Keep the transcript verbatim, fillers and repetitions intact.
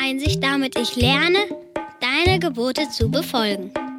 Einsicht, damit ich lerne, deine Gebote zu befolgen.